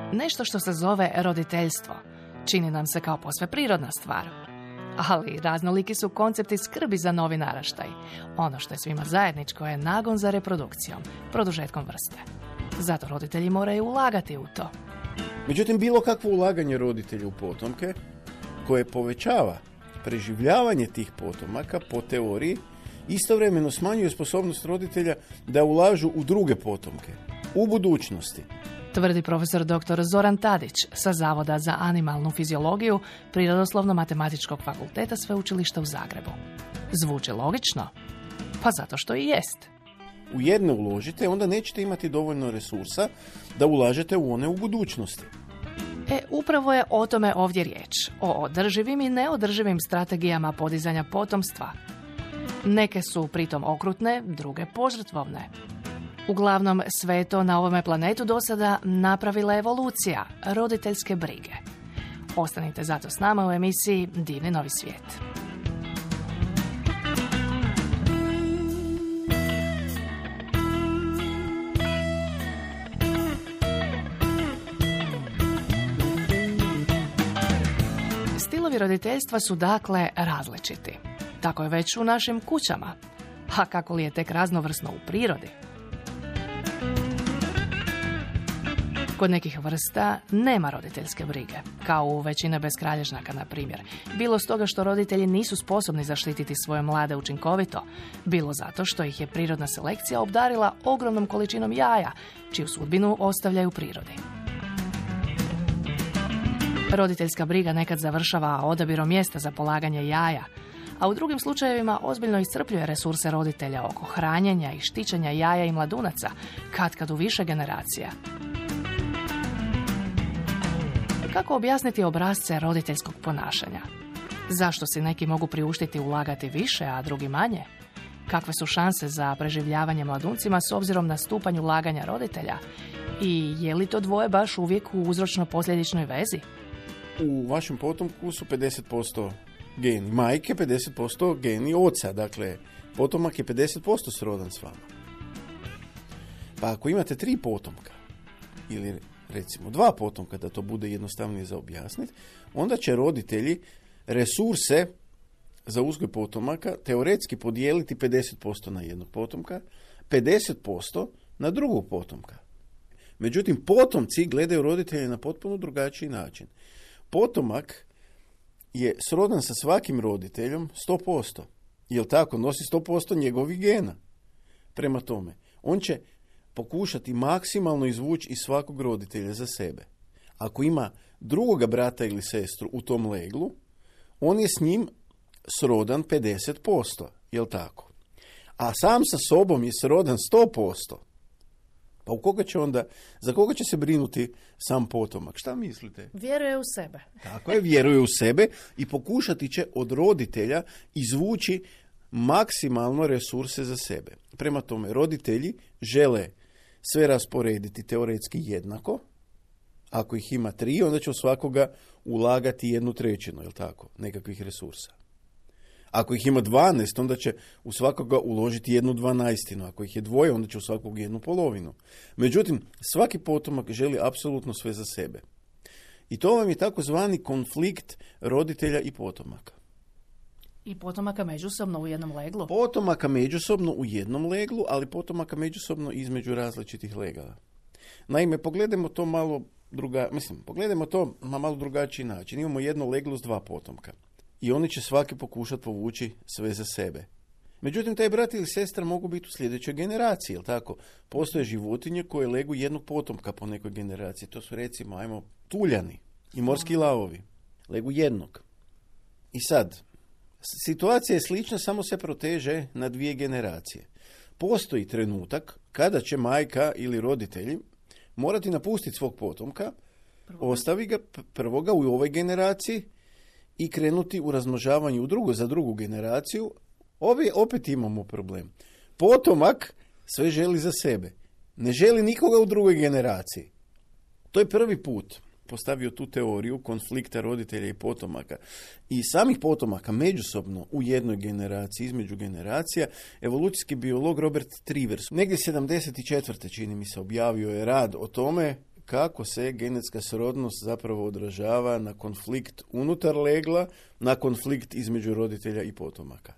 Nešto što se zove roditeljstvo čini nam se kao posve prirodna stvar. Ali raznoliki su koncepti skrbi za novi naraštaj. Ono što je svima zajedničko je nagon za reprodukcijom, produžetkom vrste. Zato roditelji moraju ulagati u to. Međutim, bilo kakvo ulaganje roditelja u potomke koje povećava preživljavanje tih potomaka po teoriji istovremeno smanjuje sposobnost roditelja da ulažu u druge potomke, u budućnosti. Tvrdi profesor dr. Zoran Tadić sa Zavoda za animalnu fiziologiju Prirodoslovno-matematičkog fakulteta Sveučilišta u Zagrebu. Zvuči logično? Pa zato što i jest. U jedne uložite, onda nećete imati dovoljno resursa da ulažete u one u budućnosti. Upravo je o tome ovdje riječ. O održivim i neodrživim strategijama podizanja potomstva. Neke su pritom okrutne, druge požrtvovne. Uglavnom, sve je to na ovome planetu do sada napravila evolucija, roditeljske brige. Ostanite zato s nama u emisiji Divni novi svijet. Stilovi roditeljstva su dakle različiti. Tako je već u našim kućama. A kako li je tek raznovrsno u prirodi? Kod nekih vrsta nema roditeljske brige, kao u većine beskralježnjaka, na primjer. Bilo stoga što roditelji nisu sposobni zaštititi svoje mlade učinkovito, bilo zato što ih je prirodna selekcija obdarila ogromnom količinom jaja, čiju sudbinu ostavljaju prirodi. Roditeljska briga nekad završava odabirom mjesta za polaganje jaja, a u drugim slučajevima ozbiljno iscrpljuje resurse roditelja oko hranjenja i štićenja jaja i mladunaca, katkad u više generacija. Kako objasniti obrasce roditeljskog ponašanja? Zašto si neki mogu priuštiti ulagati više, a drugi manje? Kakve su šanse za preživljavanje mladuncima s obzirom na stupanj ulaganja roditelja? I je li to dvoje baš uvijek u uzročno-posljedičnoj vezi? U vašem potomku su 50% geni majke, 50% geni oca. Dakle, potomak je 50% srodan s vama. Pa ako imate 3 potomka, ili recimo 2 potomka, da to bude jednostavnije za objasniti, onda će roditelji resurse za uzgoj potomaka teoretski podijeliti 50% na jednog potomka, 50% na drugog potomka. Međutim, potomci gledaju roditelje na potpuno drugačiji način. Potomak je srodan sa svakim roditeljom 100%. Jel tako? Nosi 100% njegovih gena. Prema tome, on će pokušati maksimalno izvući iz svakog roditelja za sebe. Ako ima drugoga brata ili sestru u tom leglu, on je s njim srodan 50%. Jel tako? A sam sa sobom je srodan 100%. Pa za koga će se brinuti sam potomak? Šta mislite? Vjeruje u sebe. Tako je, vjeruje u sebe i pokušati će od roditelja izvući maksimalno resurse za sebe. Prema tome, roditelji žele sve rasporediti teoretski jednako. Ako ih ima 3, onda će u svakoga ulagati 1/3, jel tako, nekakvih resursa. Ako ih ima 12, onda će u svakoga uložiti 1/12. Ako ih je 2, onda će u svakog 1/2. Međutim, svaki potomak želi apsolutno sve za sebe. I to vam je takozvani konflikt roditelja i potomaka. I potomaka međusobno u jednom leglu? Potomaka međusobno u jednom leglu, ali potomaka međusobno između različitih legala. Naime, pogledajmo to na malo drugačiji način. Imamo jedno leglo s 2 potomka. I oni će svaki pokušati povući sve za sebe. Međutim, taj brat ili sestra mogu biti u sljedećoj generaciji, jel tako? Postoje životinje koje legu jednog potomka po nekoj generaciji. To su recimo, tuljani i morski lavovi. Legu jednog. I sad, situacija je slična, samo se proteže na 2 generacije. Postoji trenutak kada će majka ili roditelji morati napustiti svog potomka, ostavi ga prvoga u ovoj generaciji i krenuti u razmnožavanju za drugu generaciju. Opet imamo problem. Potomak sve želi za sebe. Ne želi nikoga u drugoj generaciji. To je prvi put postavio tu teoriju konflikta roditelja i potomaka. I samih potomaka međusobno u jednoj generaciji, između generacija, evolucijski biolog Robert Trivers negdje 74. čini mi se objavio je rad o tome kako se genetska srodnost zapravo odražava na konflikt unutar legla, na konflikt između roditelja i potomaka.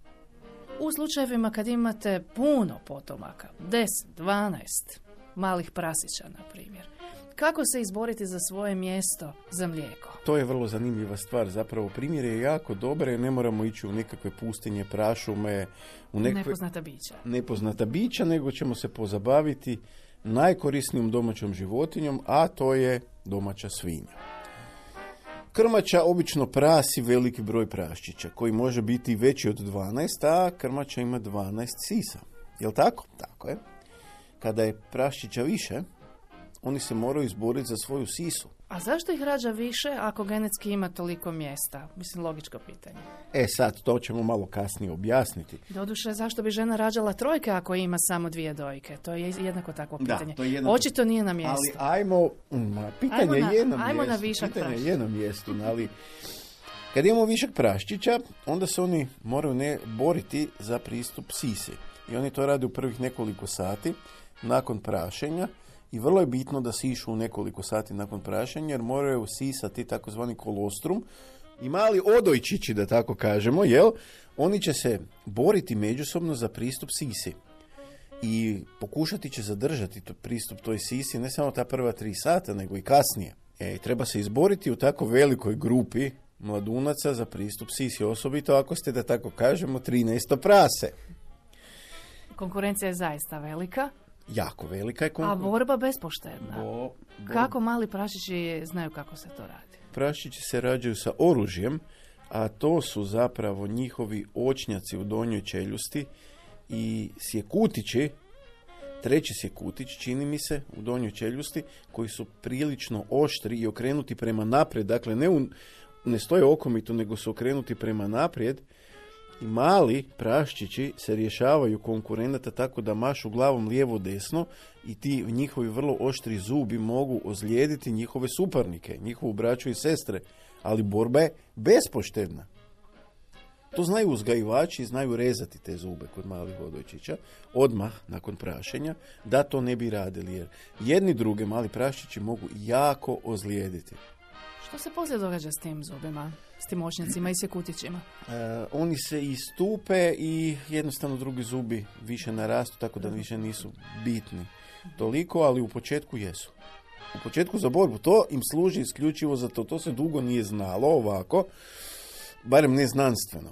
U slučajevima kad imate puno potomaka, 10, 12 malih prasića, na primjer, kako se izboriti za svoje mjesto za mlijeko? To je vrlo zanimljiva stvar. Zapravo primjer je jako dobar jer ne moramo ići u nekakve pustinje, prašume, u nekakve nepoznata bića, nego ćemo se pozabaviti najkorisnijom domaćom životinjom, a to je domaća svinja. Krmača obično prasi veliki broj praščića, koji može biti veći od 12, a krmača ima 12 sisa. Jel' tako? Tako je. Kada je praščića više, oni se moraju izboriti za svoju sisu. A zašto ih rađa više ako genetski ima toliko mjesta? Mislim, logičko pitanje. Sad, to ćemo malo kasnije objasniti. Doduše, zašto bi žena rađala trojke ako ima samo 2 dojke? To je jednako takvo pitanje. To je jednako... Očito nije na mjestu. Ali pitanje je na mjestu. Ali kad imamo višak praščića, onda se oni moraju boriti za pristup sisi. I oni to rade u prvih nekoliko sati nakon prašenja. I vrlo je bitno da sišu u nekoliko sati nakon prašenja, jer moraju sisati takozvani kolostrum i mali odojčići, da tako kažemo, oni će se boriti međusobno za pristup sisi. I pokušati će zadržati pristup toj sisi ne samo ta prva 3 sata, nego i kasnije. Treba se izboriti u tako velikoj grupi mladunaca za pristup sisi, osobito ako ste, da tako kažemo, 13 prase. Konkurencija je zaista velika. Jako velika je konkurencija. A borba bespoštedna. Kako mali prašići znaju kako se to radi? Prašići se rađaju sa oružjem, a to su zapravo njihovi očnjaci u donjoj čeljusti i sjekutići, treći sjekutić, čini mi se, u donjoj čeljusti, koji su prilično oštri i okrenuti prema naprijed. Dakle, ne stoje okomito, nego su okrenuti prema naprijed. I mali praščići se rješavaju konkurenata tako da mašu glavom lijevo-desno i ti njihovi vrlo oštri zubi mogu ozlijediti njihove suparnike, njihovu braću i sestre, ali borba je bespoštedna. To znaju uzgajivači, znaju rezati te zube kod malih odojčića odmah nakon prašenja, da to ne bi radili, jer jedni druge mali praščići mogu jako ozlijediti. Što se poslije događa s tim zubima, s tim očnjacima i sjekutićima? Oni se istupe i jednostavno drugi zubi više narastu, tako da više nisu bitni toliko, ali u početku jesu. U početku za borbu to im služi isključivo za to. To se dugo nije znalo ovako, barem ne znanstveno.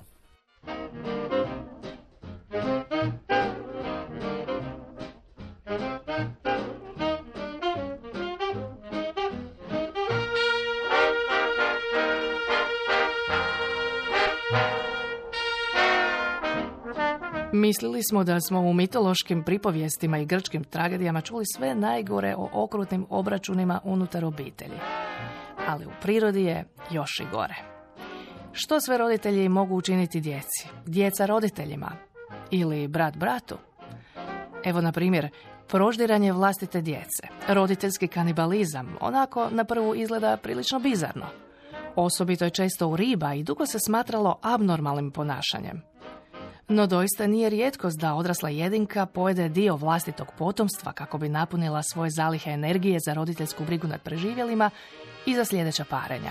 Mislili smo da smo u mitološkim pripovijestima i grčkim tragedijama čuli sve najgore o okrutnim obračunima unutar obitelji. Ali u prirodi je još i gore. Što sve roditelji mogu učiniti djeci? Djeca roditeljima? Ili brat bratu? Evo, na primjer, proždiranje vlastite djece, roditeljski kanibalizam, onako na prvu izgleda prilično bizarno. Osobito je često u riba i dugo se smatralo abnormalnim ponašanjem. No doista nije rijetkost da odrasla jedinka pojede dio vlastitog potomstva kako bi napunila svoje zalihe energije za roditeljsku brigu nad preživjelima i za sljedeća parenja.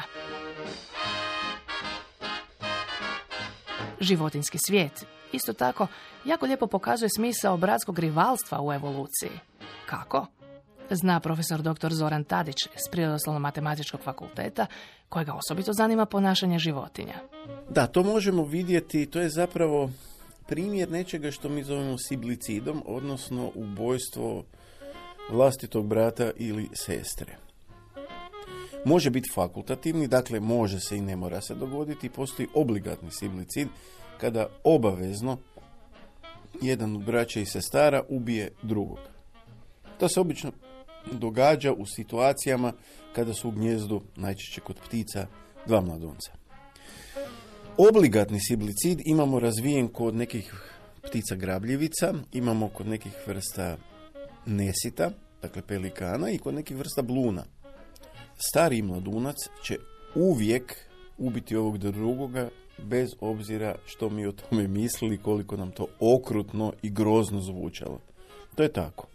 Životinjski svijet isto tako jako lijepo pokazuje smisao bratskog rivalstva u evoluciji. Kako? Zna profesor dr. Zoran Tadić s Prirodoslovno-matematičkog fakulteta, kojega osobito zanima ponašanje životinja. Da, to možemo vidjeti, to je zapravo primjer nečega što mi zovemo siblicidom, odnosno ubojstvo vlastitog brata ili sestre. Može biti fakultativni, dakle može se i ne mora se dogoditi. Postoji obligatni siblicid, kada obavezno jedan od braća i sestara ubije drugog. To se obično događa u situacijama kada su u gnijezdu, najčešće kod ptica, 2 mladunca. Obligatni siblicid imamo razvijen kod nekih ptica grabljivica, imamo kod nekih vrsta nesita, dakle pelikana, i kod nekih vrsta bluna. Stariji mladunac će uvijek ubiti ovog drugoga, bez obzira što mi o tome mislili, koliko nam to okrutno i grozno zvučalo. To je tako.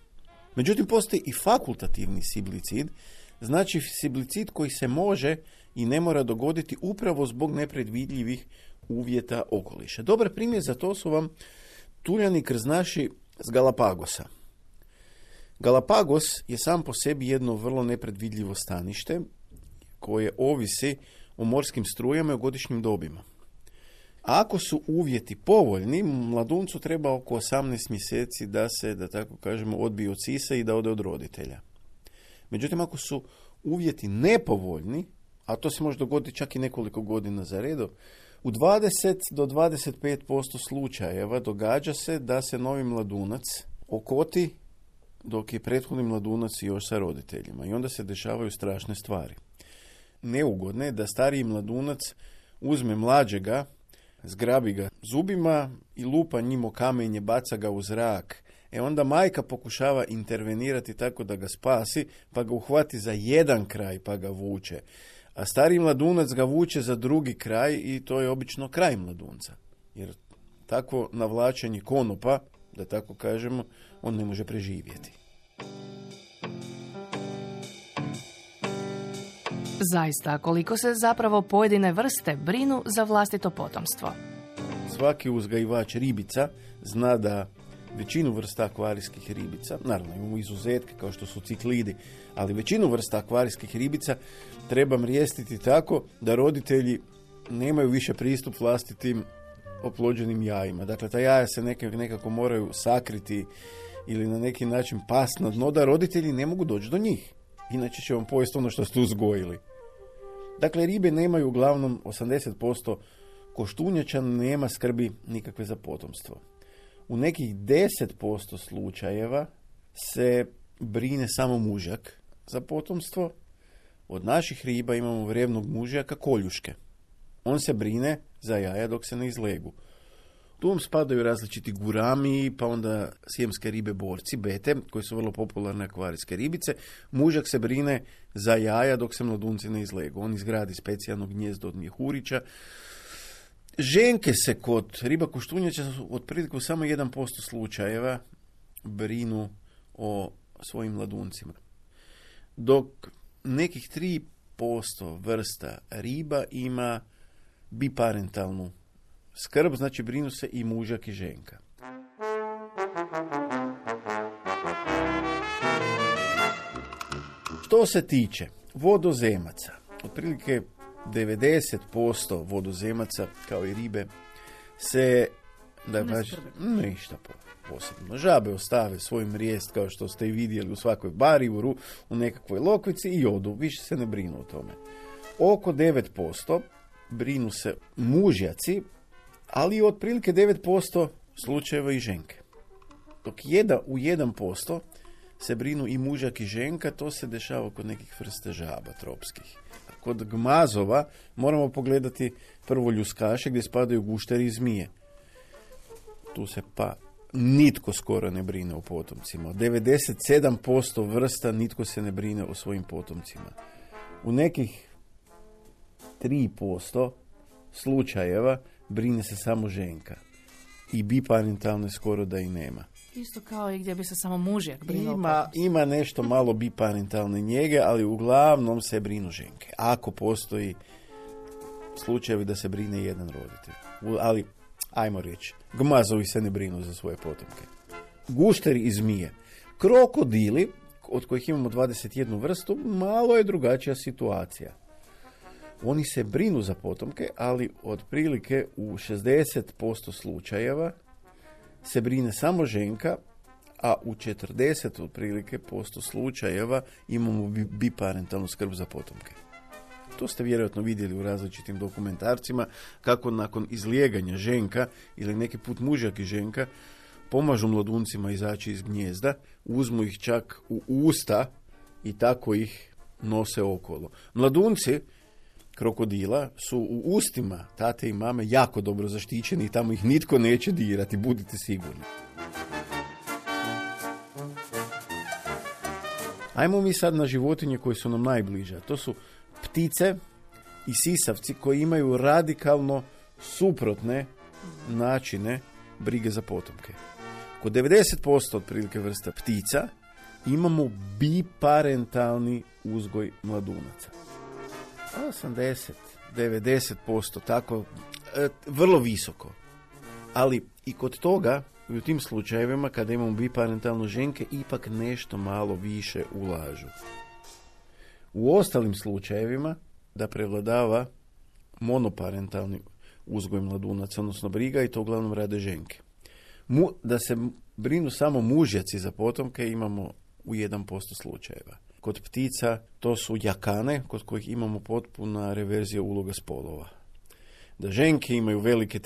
Međutim, postoji i fakultativni siblicid, znači siblicid koji se može i ne mora dogoditi upravo zbog nepredvidljivih uvjeta okoliša. Dobar primjer za to su vam tuljani krznaši s Galapagosa. Galapagos je sam po sebi jedno vrlo nepredvidljivo stanište koje ovisi o morskim strujama i o godišnjim dobima. Ako su uvjeti povoljni, mladuncu treba oko 18 mjeseci da se, da tako kažemo, odbije od sisa i da ode od roditelja. Međutim, ako su uvjeti nepovoljni, a to se može dogoditi čak i nekoliko godina za redom, u 20 do 25% slučajeva događa se da se novi mladunac okoti dok je prethodni mladunac još sa roditeljima. I onda se dešavaju strašne stvari. Neugodno je da stariji mladunac uzme mlađega, zgrabi ga zubima i lupa njimo kamenje, baca ga u zrak. Onda majka pokušava intervenirati tako da ga spasi, pa ga uhvati za jedan kraj pa ga vuče. A stariji mladunac ga vuče za drugi kraj i to je obično kraj mladunca. Jer takvo navlačenje konopa, da tako kažemo, on ne može preživjeti. Zaista, koliko se zapravo pojedine vrste brinu za vlastito potomstvo. Svaki uzgajivač ribica zna da većinu vrsta akvarijskih ribica, naravno imamo izuzetke kao što su ciklidi, ali većinu vrsta akvarijskih ribica treba mrijestiti tako da roditelji nemaju više pristup vlastitim oplođenim jajima. Dakle, ta jaja se nekako moraju sakriti ili na neki način pasti na dno da roditelji ne mogu doći do njih. Inače će vam pojesti ono što ste uzgojili. Dakle, ribe nemaju uglavnom 80% koštunjača, nema skrbi nikakve za potomstvo. U nekih 10% slučajeva se brine samo mužjak za potomstvo. Od naših riba imamo vrevnog mužjaka koljuške. On se brine za jaja dok se ne izlegu. Tu vam spadaju različiti gurami, pa onda sijemske ribe borci, bete, koji su vrlo popularne akvarijske ribice. Mužjak se brine za jaja dok se mladunci ne izlegu. On izgradi specijalno gnijezdo od mjehurića. Ženke se kod riba koštunjača otprilike u samo 1% slučajeva brinu o svojim mladuncima. Dok nekih 3% vrsta riba ima biparentalnu skrb, znači brinu se i mužjak i ženka. Što se tiče vodozemaca, otprilike 90% vodozemaca, kao i ribe, se, da kažem, ništa posebno. Žabe ostave svoj mrijest, kao što ste i vidjeli u svakoj bari, u nekakvoj lokvici i odu, više se ne brinu o tome. Oko 9% brinu se mužjaci, ali otprilike 9% slučajeva i ženke. Dok u 1% se brinu i mužjak i ženka, to se dešava kod nekih vrste žaba tropskih. Kod gmazova moramo pogledati prvo ljuskaše gdje spadaju gušteri i zmije. Tu se pa nitko skoro ne brine o potomcima. 97% vrsta nitko se ne brine o svojim potomcima. U nekih 3% slučajeva brine se samo ženka. I biparentalne skoro da i nema. Isto kao i gdje bi se samo mužjak brinuo. Ima nešto malo biparentalne njege, ali uglavnom se brinu ženke. Ako postoji slučajevi da se brine jedan roditelj. Ali, ajmo reći, gmazovi se ne brinu za svoje potomke. Gušteri i zmije. Krokodili, od kojih imamo 21 vrstu, malo je drugačija situacija. Oni se brinu za potomke, ali otprilike u 60% slučajeva se brine samo ženka, a u 40% otprilike slučajeva imamo biparentalnu skrb za potomke. To ste vjerojatno vidjeli u različitim dokumentarcima, kako nakon izlijeganja ženka ili neki put mužjak i ženka pomažu mladuncima izaći iz gnijezda, uzmu ih čak u usta i tako ih nose okolo. Mladunci krokodila su u ustima tate i mame jako dobro zaštićeni i tamo ih nitko neće dirati, budite sigurni. Ajmo mi sad na životinje koje su nam najbliže. To su ptice i sisavci koji imaju radikalno suprotne načine brige za potomke. Kod 90% otprilike vrsta ptica imamo biparentalni uzgoj mladunaca. 80-90%, tako, vrlo visoko. Ali i kod toga, u tim slučajevima, kada imamo biparentalno, ženke ipak nešto malo više ulažu. U ostalim slučajevima, da prevladava monoparentalni uzgoj mladunaca, odnosno briga, i to uglavnom rade ženke. Da se brinu samo mužjaci za potomke imamo u 1% slučajeva. Kod ptica to su jakane, kod kojih imamo potpuna reverzija uloga spolova. Da ženke imaju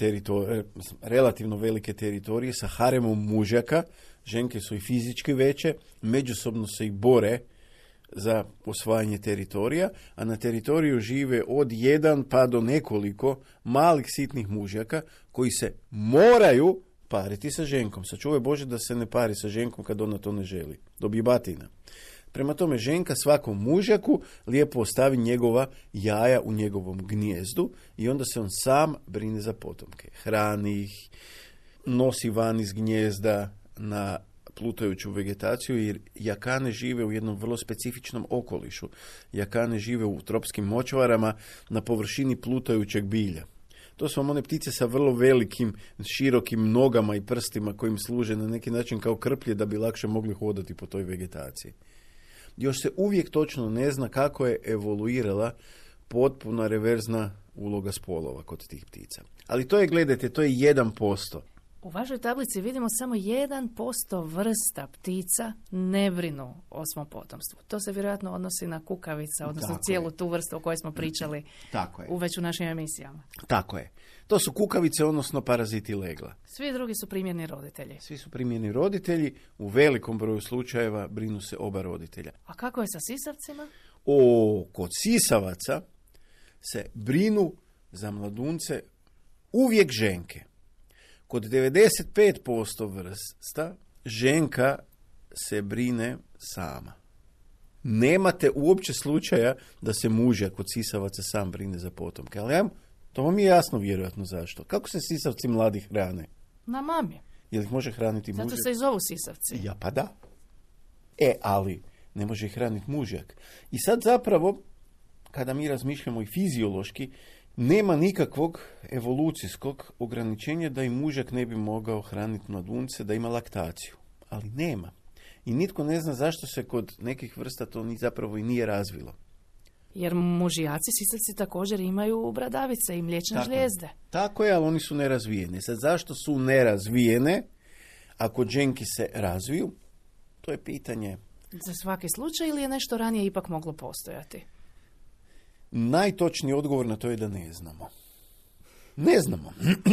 relativno velike teritorije sa haremom mužjaka, ženke su i fizički veće, međusobno se i bore za osvajanje teritorija, a na teritoriju žive od 1 pa do nekoliko malih sitnih mužjaka koji se moraju pariti sa ženkom. Sačuvaj Bože da se ne pari sa ženkom kad ona to ne želi. Dobije batina. Prema tome, ženka svakom mužjaku lijepo ostavi njegova jaja u njegovom gnijezdu i onda se on sam brine za potomke. Hrani ih, nosi van iz gnijezda na plutajuću vegetaciju, jer jakane žive u jednom vrlo specifičnom okolišu. Jakane žive u tropskim močvarama na površini plutajućeg bilja. To su vam one ptice sa vrlo velikim, širokim nogama i prstima kojim služe na neki način kao krplje da bi lakše mogli hodati po toj vegetaciji. Još se uvijek točno ne zna kako je evoluirala potpuna reverzna uloga spolova kod tih ptica. Ali to je, gledajte, to je 1%. U vašoj tablici vidimo samo 1% vrsta ptica ne brinu o svom potomstvu. To se vjerojatno odnosi na kukavica, odnosno cijelu tu vrstu o kojoj smo pričali već u našim emisijama. Tako je. To su kukavice, odnosno paraziti legla. Svi drugi su primjerni roditelji. Svi su primjerni roditelji, u velikom broju slučajeva brinu se oba roditelja. A kako je sa sisavcima? Kod sisavaca se brinu za mladunce uvijek ženke. Kod 95% vrsta ženka se brine sama. Nemate uopće slučaja da se mužjak kod sisavaca sam brine za potomke. Ali to vam je jasno vjerojatno zašto. Kako se sisavci mladi hrane? Na mami. Je li ih može hraniti mužjak? Zato se i zovu sisavci. Ja, pa da. Ali ne može ih hraniti mužjak. I sad zapravo, kada mi razmišljamo i fiziološki, nema nikakvog evolucijskog ograničenja da i mužjak ne bi mogao hraniti mladunce, da ima laktaciju. Ali nema. I nitko ne zna zašto se kod nekih vrsta to zapravo i nije razvilo. Jer mužijaci sisavci također imaju bradavice i mliječne žlijezde. Tako je, ali oni su nerazvijene. Sad zašto su nerazvijene, a kod ženki se razviju, to je pitanje. Za svaki slučaj ili je nešto ranije ipak moglo postojati? Najtočniji odgovor na to je da ne znamo. Ne znamo.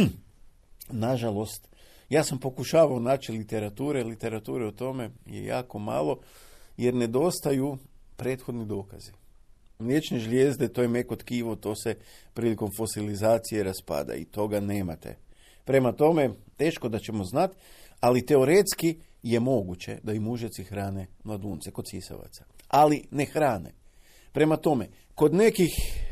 Nažalost, ja sam pokušavao naći literature o tome je jako malo, jer nedostaju prethodni dokazi. Mliječne žlijezde, to je meko tkivo, to se prilikom fosilizacije raspada i toga nemate. Prema tome, teško da ćemo znati, ali teoretski je moguće da i mužjaci hrane mladunce kod sisavaca. Ali ne hrane. Prema tome, kod nekih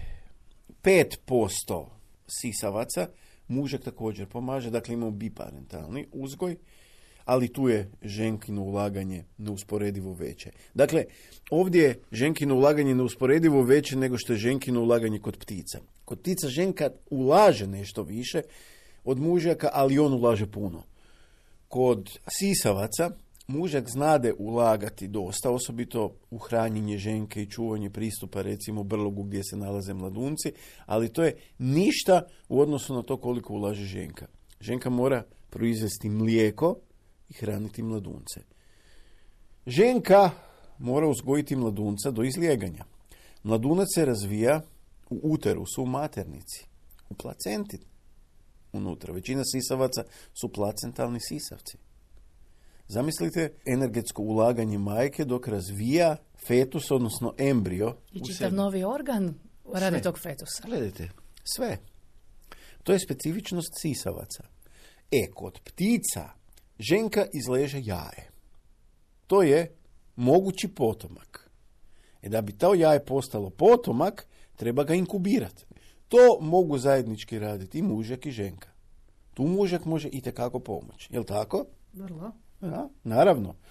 5% sisavaca mužjak također pomaže, dakle imamo biparentalni uzgoj, ali tu je ženkino ulaganje neusporedivo veće. Dakle, ovdje je ženkino ulaganje neusporedivo veće nego što je ženkino ulaganje kod ptica. Kod ptica ženka ulaže nešto više od mužjaka, ali on ulaže puno. Kod sisavaca mužjak znade ulagati dosta, osobito u hranjenje ženke i čuvanje pristupa, recimo brlogu gdje se nalaze mladunci, ali to je ništa u odnosu na to koliko ulaže ženka. Ženka mora proizvesti mlijeko i hraniti mladunce. Ženka mora uzgojiti mladunca do izlijeganja. Mladunac se razvija u uterusu, u maternici, u placenti unutra. Većina sisavaca su placentalni sisavci. Zamislite energetsko ulaganje majke dok razvija fetus, odnosno embrio. I čitav novi organ radi tog fetusa. Gledajte, sve. To je specifičnost sisavaca. Kod ptica ženka izleže jaje. To je mogući potomak. Da bi to jaje postalo potomak, treba ga inkubirati. To mogu zajednički raditi i mužjak i ženka. Tu mužjak može itekako pomoći. Jel' tako? Vrlo. Ja, naravno.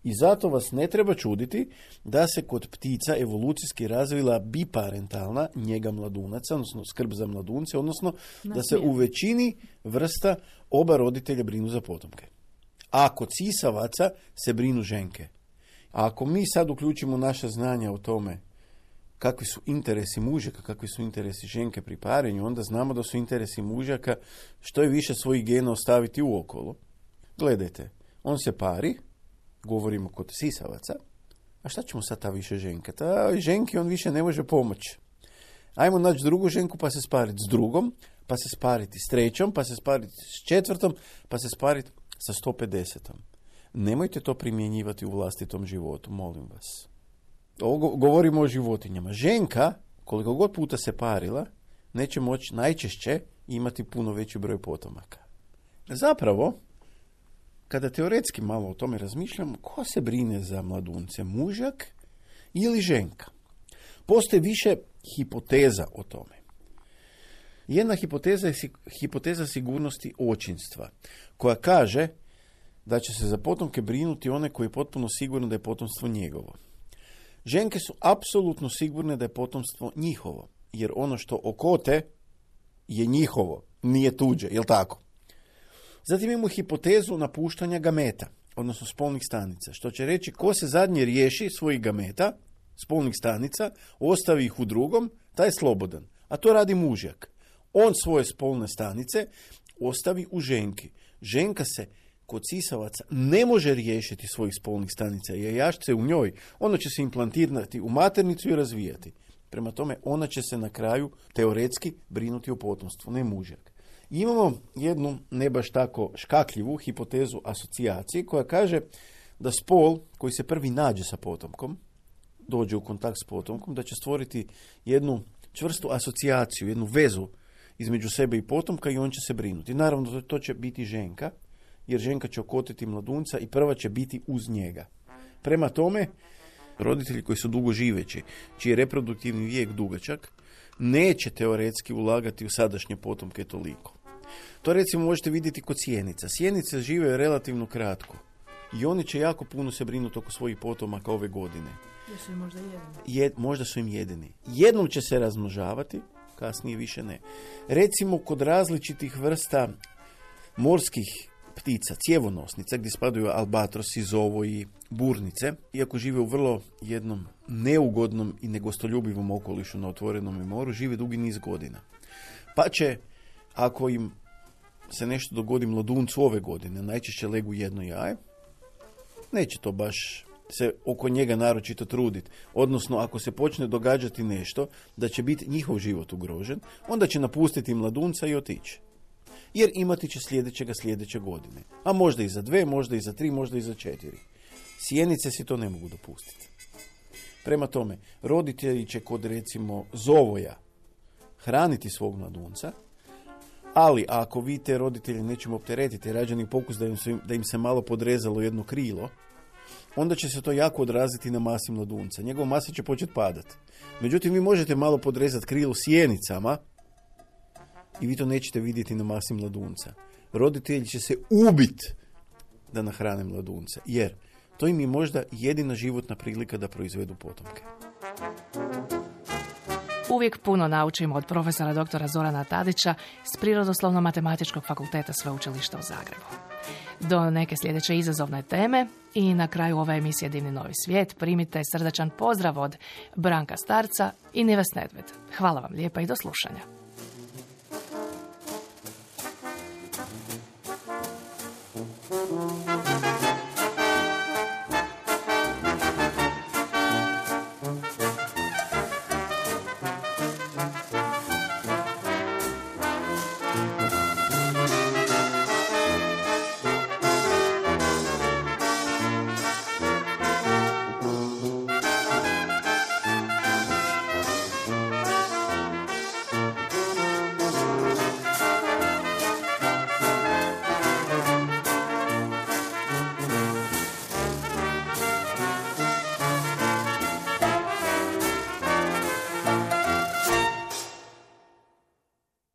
I zato vas ne treba čuditi da se kod ptica evolucijski razvila biparentalna njega mladunaca, odnosno skrb za mladunce, odnosno da se u većini vrsta oba roditelja brinu za potomke. A kod sisavaca se brinu ženke. A ako mi sad uključimo naša znanja o tome kakvi su interesi mužjaka, kakvi su interesi ženke pri parenju, onda znamo da su interesi mužjaka što je više svojih gena ostaviti uokolo. Gledajte, on se pari, govorimo kod sisavaca, a šta ćemo sad ta više ženke? Ta ženki on više ne može pomoći. Ajmo naći drugu ženku pa se spariti s drugom, pa se spariti s trećom, pa se spariti s četvrtom, pa se spariti sa 150. Nemojte to primjenjivati u vlastitom životu, molim vas. Ovo govorimo o životinjama. Ženka, koliko god puta se parila, neće moći najčešće imati puno veći broj potomaka. Zapravo, kada teoretski malo o tome razmišljamo, ko se brine za mladunce, mužak ili ženka? Postoji više hipoteza o tome. Jedna hipoteza je hipoteza sigurnosti očinstva, koja kaže da će se za potomke brinuti one koji je potpuno sigurno da je potomstvo njegovo. Ženke su apsolutno sigurne da je potomstvo njihovo, jer ono što okote je njihovo, nije tuđe, jel tako? Zatim imamo hipotezu napuštanja gameta, odnosno spolnih stanica, što će reći ko se zadnje riješi svojih gameta, spolnih stanica, ostavi ih u drugom, taj je slobodan. A to radi mužjak. On svoje spolne stanice ostavi u ženki. Ženka se kod sisavaca ne može riješiti svojih spolnih stanica, jer jašce u njoj, ona će se implantirati u maternicu i razvijati. Prema tome, ona će se na kraju teoretski brinuti o potomstvu, ne mužjak. Imamo jednu ne baš tako škakljivu hipotezu asocijacije koja kaže da spol koji se prvi nađe sa potomkom, dođe u kontakt s potomkom, da će stvoriti jednu čvrstu asocijaciju, jednu vezu između sebe i potomka i on će se brinuti. Naravno, to će biti ženka, jer ženka će okotiti mladunca i prva će biti uz njega. Prema tome, roditelji koji su dugo živeći, čiji je reproduktivni vijek dugačak, neće teoretski ulagati u sadašnje potomke toliko. To recimo možete vidjeti kod sjenica. Sjenice žive relativno kratko i oni će jako puno se brinuti oko svojih potomaka ove godine. Jesu im možda jedini? Možda su im jedini. Jednom će se razmnožavati, kasnije više ne. Recimo kod različitih vrsta morskih ptica, cjevonosnica, gdje spadaju albatrosi, zovoji, burnice, iako žive u vrlo jednom neugodnom i negostoljubivom okolišu na otvorenom moru, žive dugi niz godina. Pa će, ako im se nešto dogodi mladuncu ove godine, najčešće legu jedno jaje, neće to baš se oko njega naročito truditi. Odnosno, ako se počne događati nešto da će biti njihov život ugrožen, onda će napustiti mladunca i otići. Jer imati će sljedeće godine. A možda i za 2, možda i za 3, možda i za 4. Sjenice si to ne mogu dopustiti. Prema tome, roditelji će kod recimo zovoja hraniti svog mladunca, ali ako vi te roditelje nećemo opteretiti, rađeni pokus da im se malo podrezalo jedno krilo, onda će se to jako odraziti na masi mladunca. Njegova masa će početi padati. Međutim, vi možete malo podrezati krilo sjenicama i vi to nećete vidjeti na masi mladunca. Roditelji će se ubiti da nahrane mladunca, jer to im je možda jedina životna prilika da proizvedu potomke. Uvijek puno naučimo od profesora doktora Zorana Tadića s Prirodoslovno-matematičkog fakulteta Sveučilišta u Zagrebu. Do neke sljedeće izazovne teme i na kraju ove emisije Divni novi svijet primite srdačan pozdrav od Branka Starca i Nives Nedved. Hvala vam lijepa i do slušanja.